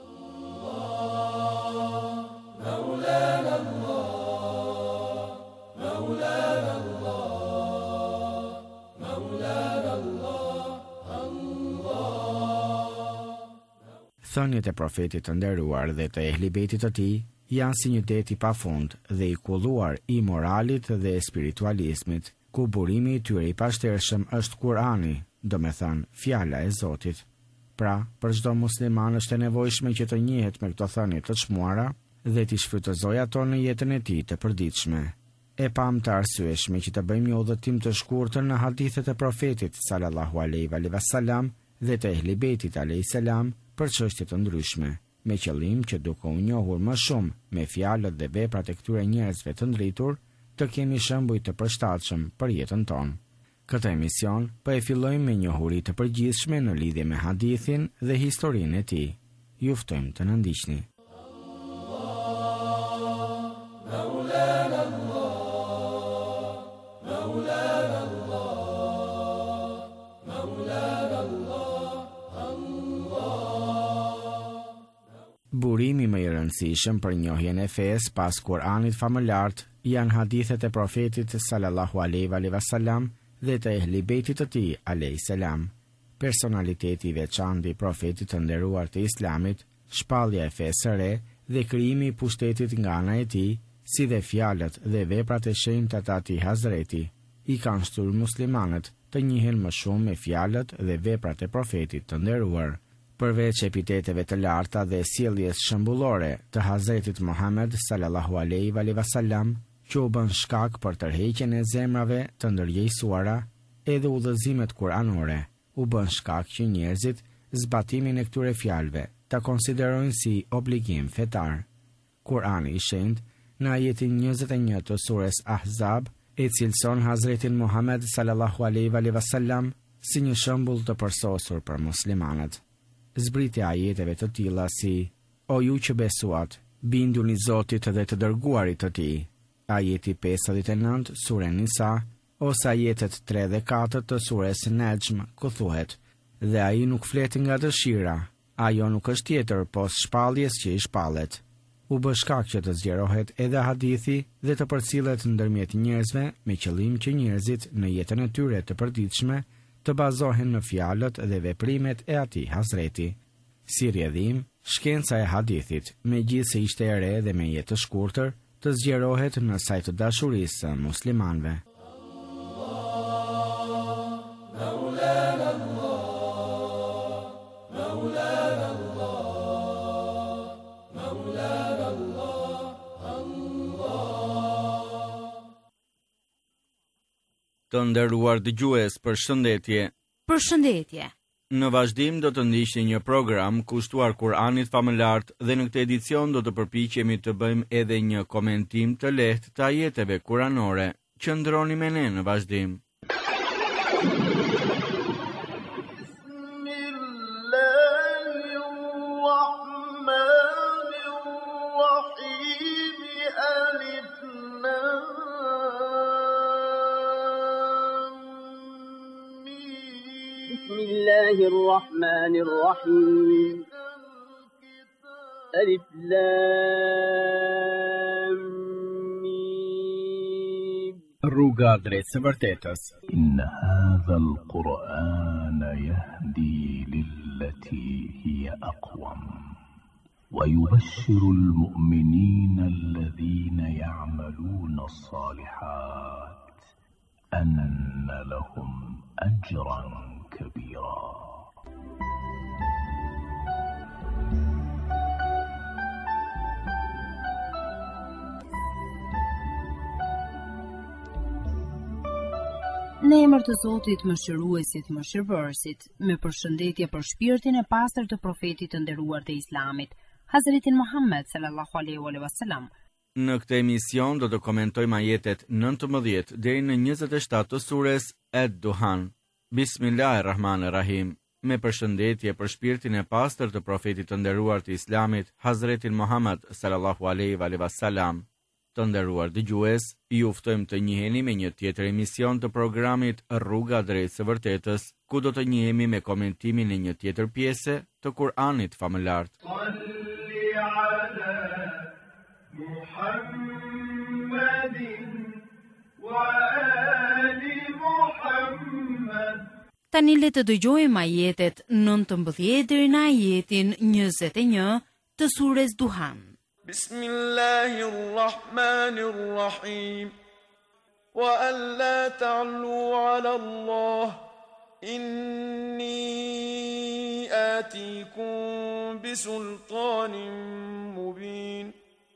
Thëniet e profetit të nderuar dhe të ehli bejtit të tij janë si një det i pafund dhe i kulluar i moralit dhe spiritualizmit, ku burimi i tyre i pashtershëm është Kurani, do me thënë fjala e Zotit. Pra, për çdo musliman është e nevojshme që të njihet me këto thënie të çmuara dhe t'i shfrytëzojë ato në jetën e tij të përditshme. E pam të arsyeshme që të bëjmë një udhëtim të shkurtër në hadithet e profetit sallallahu alaihi wa sallam dhe të ehli bejtit alaihi salam për çështje të ndryshme, me qëllim që duke u njohur më shumë me fjalët dhe veprat e këtyre njerëzve të ndritur, të kemi shembuj të përshtatshëm për jetën tonë. Këtë emision po e fillojmë me njohuri të përgjithshme në lidhje me hadithin dhe historinë e tij. Ju ftojmë të na ndiqni. Burimi më i rëndësishëm për njohjen e fesë pas Kuranit famëlart janë hadithet e profetit sallallahu alaihi wa sallam dhe të ehli bejtit të tij alaihi salam. Personaliteti i veçantë i profetit të nderuar të Islamit, shpallja e fesë së re dhe krijimi i pushtetit nga ana e tij, si dhe fjalët dhe veprat e shenjta të atij Hazreti, i kanë shtyrë muslimanët të njihen më shumë me fjalët dhe veprat e profetit të nderuar. Përveç epiteteve të larta dhe sjelljes shembullore të Hazretit Muhammed sallallahu alaihi wa sallam, që u bën shkak për tërheqjen e zemrave të ndërgjegjësuara, edhe udhëzimet kuranore u bën shkak që njerëzit zbatimin e këtyre fjalëve ta konsiderojnë si obligim fetar. Kurani i shenjtë në ajetin njëzet e një të surës Ahzab e cilëson Hazretin Muhammed sallallahu alaihi wa sallam si një shembull të përsosur për muslimanët. Zbritja ajeteve të tilla si: O ju që besuat, binduni Zotit dhe të dërguarit të tij. Ajeti pesëdhjetë e nëntë, sura Nisa, ose ajetet tre dhe katër të surës Najm, ku thuhet: Dhe ai nuk flet nga dëshira, ajo nuk është tjetër pos shpalljes që i shpallet. u bë shkak që të zgjerohet edhe hadithi dhe të përcillet ndërmjet njerëzve me qëllim që njerëzit në jetën e tyre të përditshme të bazohen në fjalët dhe veprimet e atij Hazreti. Si rrjedhim, shkenca e hadithit, megjithse ishte e re dhe me jetë të shkurtër, të zgjerohet në sajt të dashurisë së muslimanëve. Të nderuar dëgjues, përshëndetje. Përshëndetje. Në vazhdim do të ndiqni një program kushtuar Kur'anit famëlar dhe në këtë edicion do të përpiqemi të bëjmë edhe një komentim të lehtë të ajeteve kuranore. Qëndroni me ne në vazhdim. بسم الله الرحمن الرحيم ألف لام ميم Rruga drejt së vërtetës. إن هذا القرآن يهدي للتي هي أقوم ويبشر المؤمنين الذين يعملون الصالحات أن لهم أجرا كبيرا. Në emër të Zotit Mëshiruesit, Mëshirëbërësit, me përshëndetje për shpirtin e pastër të profetit të nderuar të Islamit, Hazretin Muhammed sallallahu alaihi wasallam. Në këtë emision do të komentojmë ajetet nëntëmbëdhjetë deri në njëzet e shtatë të sures Ad-Duhan. Bismillahirrahmanirrahim. Me përshëndetje për shpirtin e pastër të profetit të nderuar të Islamit, Hazretin Muhammed sallallahu alaihi wasallam. Të nderuar dëgjues, ju ftojmë të njiheni me një tjetër emision të programit Rruga drejt së vërtetës, ku do të njihemi me komentimin e një tjetër pjese të Kur'anit famëlar. Tani le të dëgjojmë ajetet nëntëmbëdhjetë deri në ajetin njëzet e një të sures Duhan. بسم الله الرحمن الرحيم وألا تعلوا على الله إني آتيكم بسلطان مبين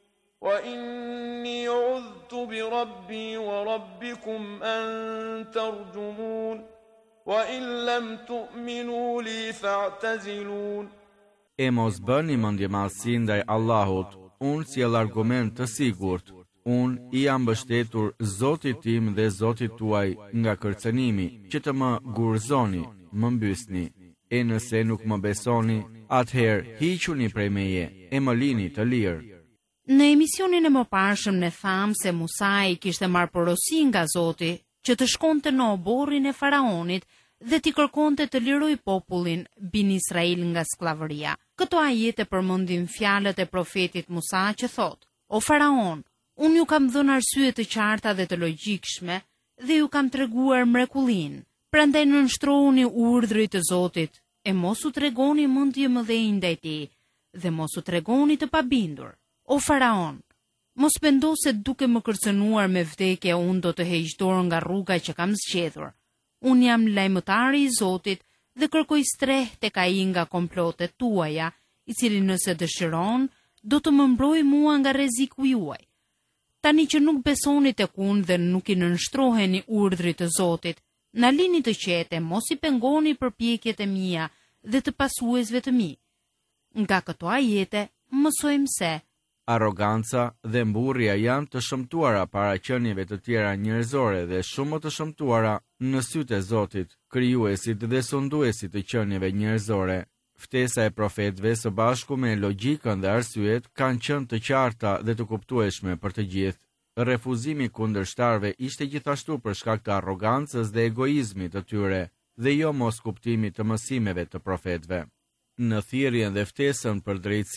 وإني عذت بربي وربكم أن ترجمون وإن لم تؤمنوا لي فاعتزلون. E mos bëni mendjemalsi ndaj Allahut. Unë sjell argument të sigurt. Unë i jam mbështetur Zotit tim dhe Zotit tuaj nga kërcënimi, që të më gurzoni, më mbysni. E nëse nuk më besoni, atëherë hiquni prej meje, e më lini të lirë. Në emisionin e mëparshëm ne thamë se Musa i kishte marrë porosi nga Zoti që të shkonte në oborrin e faraonit dhe t'i kërkonte të liroj popullin bin Israil nga skllavëria. Këto ajete përmendin fjalët e profetit Musa që thot: O faraon, unë ju kam dhënë arsye të qarta dhe të logjikshme dhe ju kam treguar mrekullin. Prandaj nënshtrohuni urdhrit të Zotit e mos u tregoni mendje mëdhenj ndaj tij dhe mos u tregoni të pabindur. O faraon, mos mendo se duke më kërcënuar me vdekje unë do të heq dorë nga rruga që kam zgjedhur. Unë jam lajmëtari i Zotit dhe kërkoj streh tek ai nga komplotet tuaja, i cili nëse dëshiron, do të më mbroj mua nga rreziku juaj. Tani që nuk besoni tek unë dhe nuk i nënshtroheni urdhrit të Zotit, na lini të qete, mos i pengoni përpjekjet e mia dhe të pasuesve të mi. Nga këto ajete mësojmë se arroganca dhe mburrja janë të shëmtuara para qenieve të tjera njerëzore dhe shumë më të shëmtuara në sytë e Zotit, krijuesit dhe sunduesit të qenieve njerëzore. Ftesa e profetëve së bashku me logjikën dhe arsyet kanë qenë të qarta dhe të kuptueshme për të gjithë. Refuzimi kundërshtarëve ishte gjithashtu për shkak të arrogancës dhe egoizmit të tyre dhe jo mos kuptimit të mësimeve të profetëve. Në thirrjen dhe ftesën për drejtësi,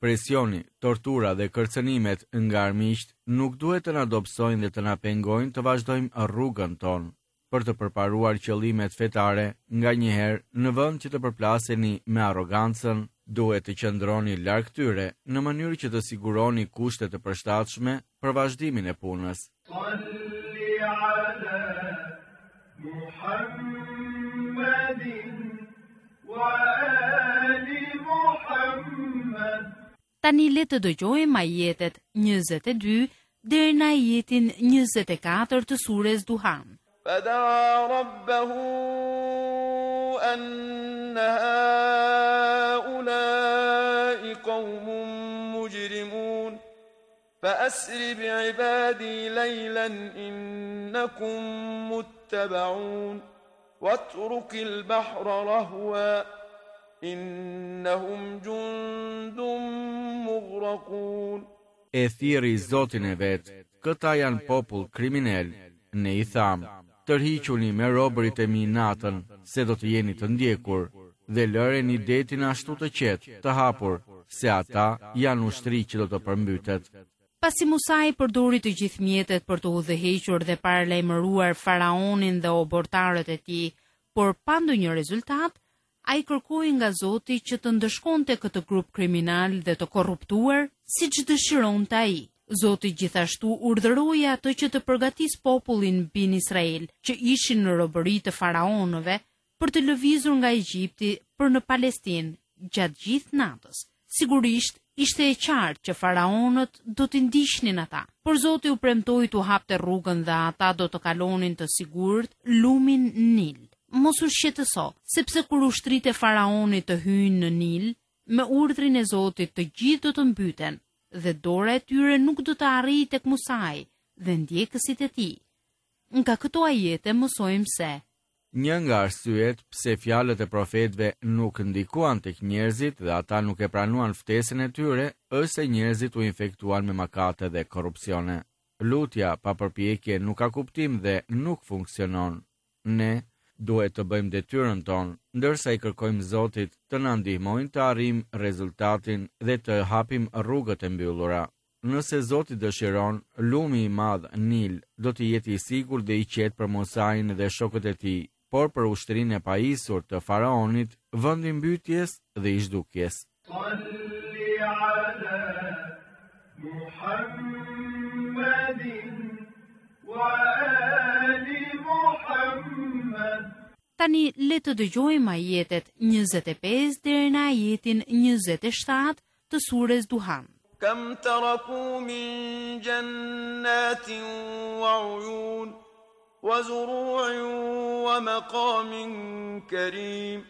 Presioni, tortura dhe kërcënimet nga armiqt nuk duhet të na dobësojnë dhe të na pengojnë të vazhdojmë rrugën tonë për të përparuar qëllimet fetare. Nga njëherë, në vend që të përplaseni me arrogancën, duhet të qëndroni larg tyre në mënyrë që të siguroni kushte të përshtatshme për vazhdimin e punës. Tani le të dëgjojmë ajetet njëzet e dy deri në ajetin njëzet e katër të surës Duhan. فدعا ربه أن هؤلاء قوم مجرمون فأسر بعبادي ليلا إنكم متبعون واترك البحر رهوا إنهم جند مغرقون. E thiri Zotin e vet, këta janë popull kriminal. Ne i tham, tërhiquni me robërit e mi natën, se do të jeni të ndjekur, dhe lëreni detin ashtu të qetë, të hapur, se ata janë ushtri që do të përmbytet. Pasi Musa i përdori të gjithë mjetet për të udhëhequr dhe paralajmëruar faraonin dhe obortarët e tij, por pa ndonjë rezultat, ai kërkoi nga Zoti që të ndëshkonte këtë grup kriminal dhe të korruptuar, siç dëshironte ai. Zoti gjithashtu urdhëroi atë që të përgatis popullin bin Israel, që ishin në robëri të faraonëve, për të lëvizur nga Egjipti për në Palestinë gjatë gjithë natës. Sigurisht, ishte e qartë që faraonët do të ndiqnin ata, por Zoti u premtoi t'u hapte rrugën dhe ata do të kalonin të sigurt lumin Nil. Mos u shqetëso, sepse kur ushtritë e faraonit të hyjnë në Nil, me urdhrin e Zotit të gjithë do të mbyten, dhe dora e tyre nuk do të arrijë tek Musai dhe ndjekësit e tij. Nga këto ajete mësojmë se një nga arsyet pse fjalët e profetëve nuk ndikuan tek njerëzit dhe ata nuk e pranuan ftesën e tyre, është se njerëzit u infektuan me makate dhe korrupsione. Lutja pa përpjekje nuk ka kuptim dhe nuk funksionon. Ne duhet të bëjmë detyrën tonë, ndërsa i kërkojmë Zotit të na ndihmojnë të arrijmë rezultatin dhe të hapim rrugët e mbyllura. Nëse Zoti dëshiron, lumi i madh Nil do të jetë i sigurt dhe i qetë për Musain dhe shokët e tij, por për ushtrinë e pajisur të faraonit, vendi i mbytyjes dhe i zhdukjes. Tani le të dëgjojmë ajetet njëzet e pesë deri në ajetin njëzet e shtatë të surës Duhan. كم تركوا من جنات وعيون وزروع ومقام كريم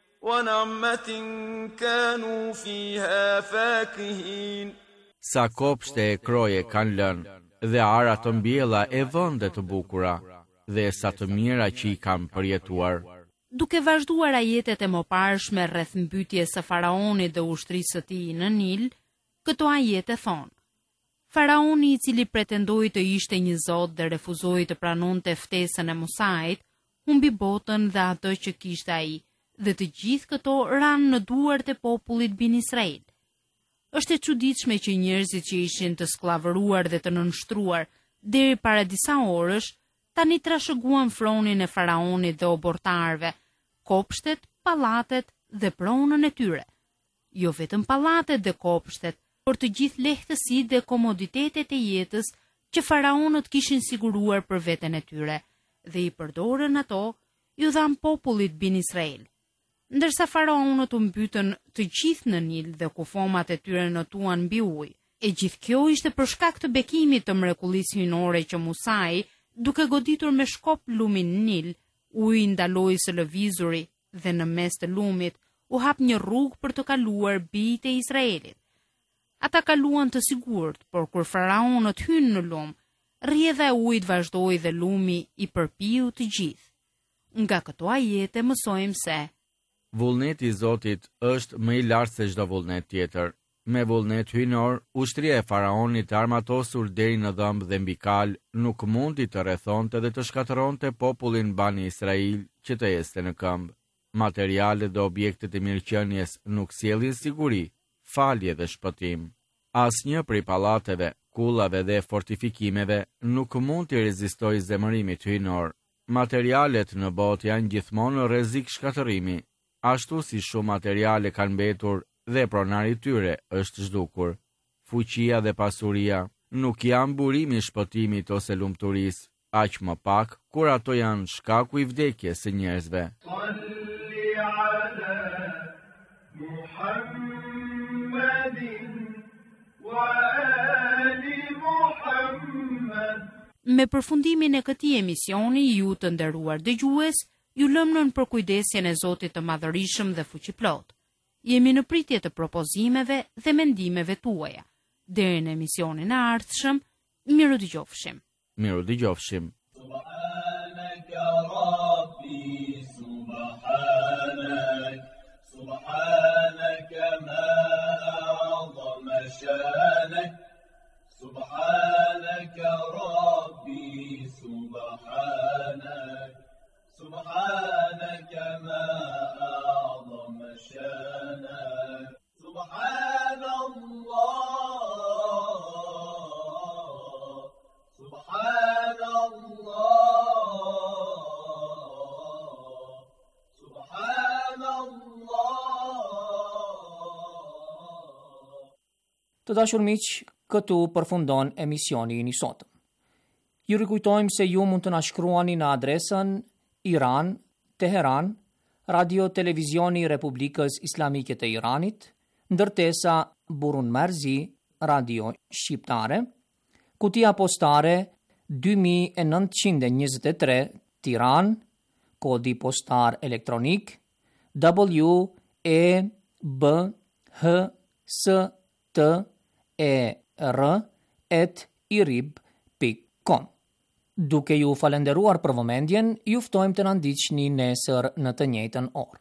ونعمة كانوا فيها فاكهين. Sa kopshte e kroje kanë lënë, dhe ara të mbjella e vende të bukura, dhe sa të mira që i kam përjetuar. Duke vazhduar ajetet e mëparshme rreth mbytjes së faraonit dhe ushtrisë së tij në Nil, këto ajete thonë: Faraoni, i cili pretendoi të ishte një zot dhe refuzoi të pranonte ftesën e Musait, humbi botën dhe atë që kishte ai, dhe të gjithë këto ranë në duart e popullit bin Israel. Është e çuditshme që njerëzit që ishin të skllavëruar dhe të nënshtruar deri para disa orësh, tani trashëguan fronin e faraonit dhe obortarëve, kopshtet, pallatet dhe pronën e tyre. Jo vetëm pallatet dhe kopshtet, por të gjithë lehtësitë dhe komoditetet e jetës që faraonët kishin siguruar për veten e tyre, dhe i përdorën ato ju dhan popullit bin Israel. Ndërsa faraonët u mbytën të gjithë në Nil dhe kufomat e tyre notuan mbi ujë. E gjithë kjo ishte për shkak të bekimit të mrekullisë hyjnore që Musai, duke goditur me shkop lumin Nil, uji ndaloi së lëvizuri dhe në mes të lumit u hap një rrugë për të kaluar bijtë e Izraelit. Ata kaluan të sigurt, por kur faraonët hynë në lum, rrjedha e ujit vazhdoi dhe lumi i përpiu të gjithë. Nga këto ajete mësojmë se vullneti i Zotit është më i lartë se çdo vullnet tjetër. Me vullnet hyjnor, ushtria e faraonit armatosur deri në dhëmb dhe mbi kal nuk mundi të rrethonte dhe të shkatëronte popullin Bani Israil që të este në këmbë. Materialet dhe objektet e mirëqenies nuk sjellin siguri. falje dhe shpëtim. Asnjë prej pallateve, kullave dhe fortifikimeve nuk mund të rezistojë zemërimit hyjnor. Materialet në botë janë gjithmonë në rrezik shkatërrimi, ashtu si shumë materiale kanë mbetur dhe pronari i tyre është zhdukur. Fuqia dhe pasuria nuk janë burimi i shpëtimit ose lumturisë, aq më pak kur ato janë shkaku i vdekjes së njerëzve. Me përfundimin e këtij emisioni, ju të nderuar dëgjues, ju lëm nën përkujdesjen e Zotit të Madhërisëm dhe Fuqiplot. Jemi në pritje të propozimeve dhe mendimeve tuaja. Deri në emisionin e ardhshëm, miru dëgjofshim. Miru dëgjofshim. سبحانك ربي سبحانك سبحانك ما أعظم شانك سبحان الله سبحان الله سبحان الله. Të dashur miq, këtu përfundon emisioni i sotëm. Ju rikujtojmë se ju mund të na shkruani në adresën Iran, Teheran, Radio Televizioni Republikës Islamike të Iranit, ndërtesa Burun Marzi, Radio Shqiptare, kutia postare dy mijë e nëntëqind e njëzet e tre, Tiran, kodi postar elektronik W E B H S T E R at irib pikë com. Duke ju falenderuar për vëmendjen, ju ftojmë të na ndiqni nesër në të njëjtën orë.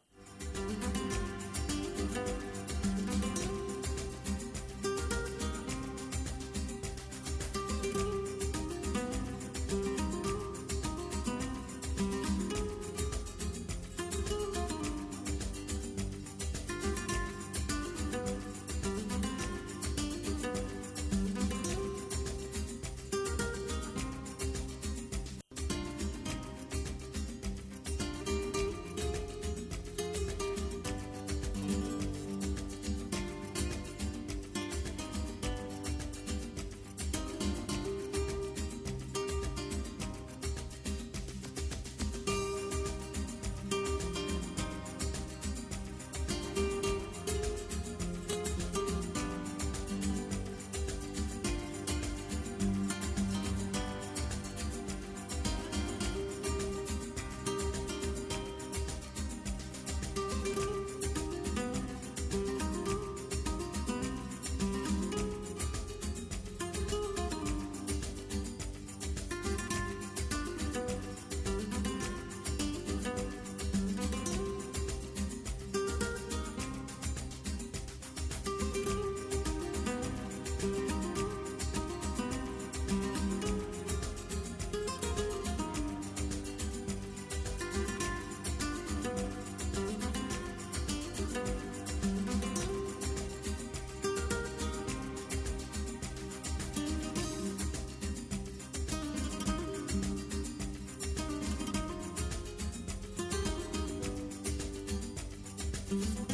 Mm-hmm.